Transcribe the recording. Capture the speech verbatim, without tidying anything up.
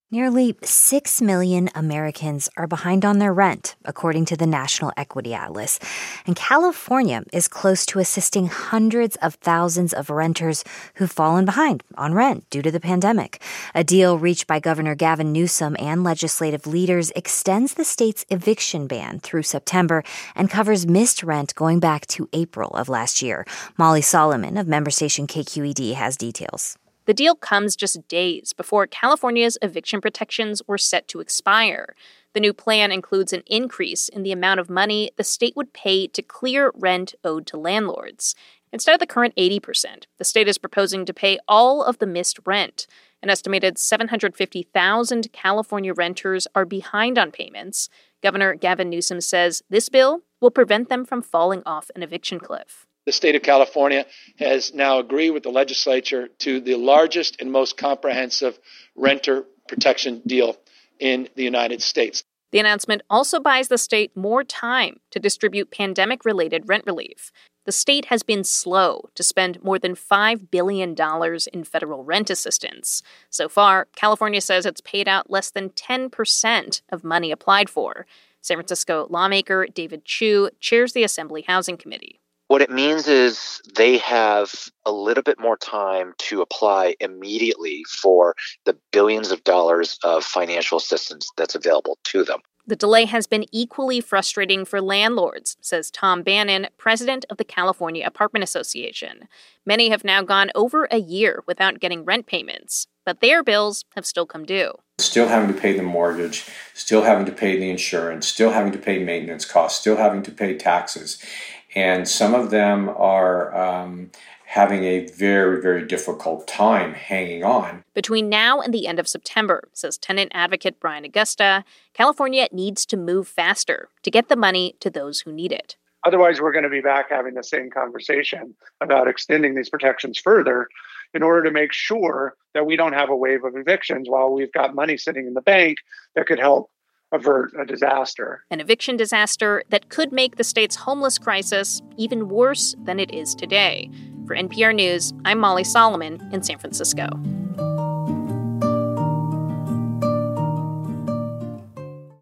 Nearly six million Americans are behind on their rent, according to the National Equity Atlas. And California is close to assisting hundreds of thousands of renters who've fallen behind on rent due to the pandemic. A deal reached by Governor Gavin Newsom and legislative leaders extends the state's eviction ban through September and covers missed rent going back to April of last year. Molly Solomon of member station K Q E D has details. The deal comes just days before California's eviction protections were set to expire. The new plan includes an increase in the amount of money the state would pay to clear rent owed to landlords. Instead of the current eighty percent, the state is proposing to pay all of the missed rent. An estimated seven hundred fifty thousand California renters are behind on payments. Governor Gavin Newsom says this bill will prevent them from falling off an eviction cliff. The state of California has now agreed with the legislature to the largest and most comprehensive renter protection deal in the United States. The announcement also buys the state more time to distribute pandemic-related rent relief. The state has been slow to spend more than five billion dollars in federal rent assistance. So far, California says it's paid out less than ten percent of money applied for. San Francisco lawmaker David Chiu chairs the Assembly Housing Committee. What it means is they have a little bit more time to apply immediately for the billions of dollars of financial assistance that's available to them. The delay has been equally frustrating for landlords, says Tom Bannon, president of the California Apartment Association. Many have now gone over a year without getting rent payments, but their bills have still come due. Still having to pay the mortgage, still having to pay the insurance, still having to pay maintenance costs, still having to pay taxes. And some of them are um, having a very, very difficult time hanging on. Between now and the end of September, says tenant advocate Brian Augusta, California needs to move faster to get the money to those who need it. Otherwise, we're going to be back having the same conversation about extending these protections further in order to make sure that we don't have a wave of evictions while we've got money sitting in the bank that could help avert a disaster. An eviction disaster that could make the state's homeless crisis even worse than it is today. For N P R News, I'm Molly Solomon in San Francisco.